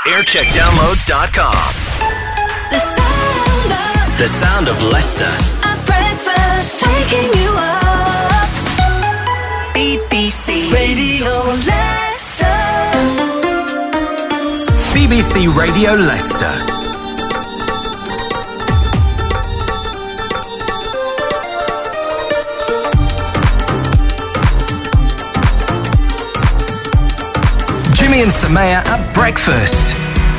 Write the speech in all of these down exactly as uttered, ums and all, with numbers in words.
aircheck downloads dot com. The sound of, The sound of Leicester. at breakfast, taking you up. B B C Radio Leicester. B B C Radio Leicester. Jimmy and Samaya at breakfast.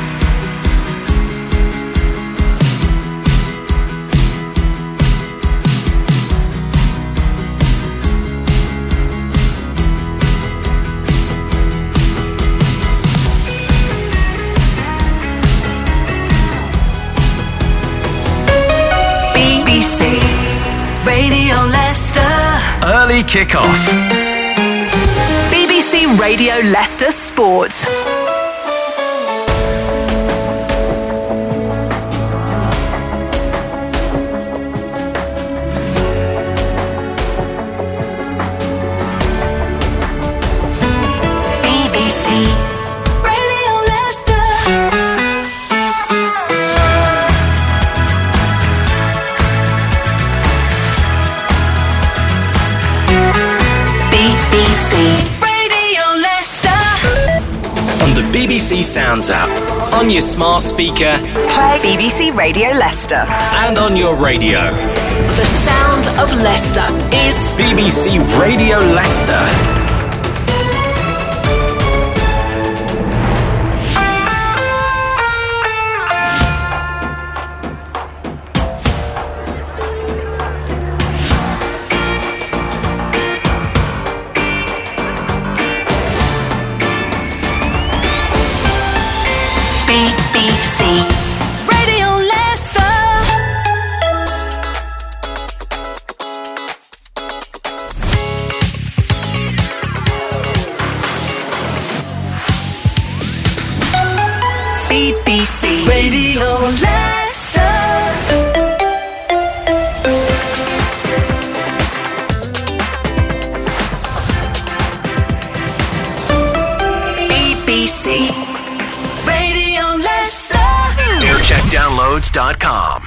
B B C Radio Leicester. Early kickoff. B B C Radio Leicester Sport. B B C Radio Leicester. B B C Radio Leicester. On the B B C Sounds app, on your smart speaker, Play B B C Radio Leicester. and on your radio. The sound of Leicester is B B C Radio Leicester. B B C Radio Leicester. B B C Radio Leicester. B B C Radio Leicester. aircheck downloads dot com.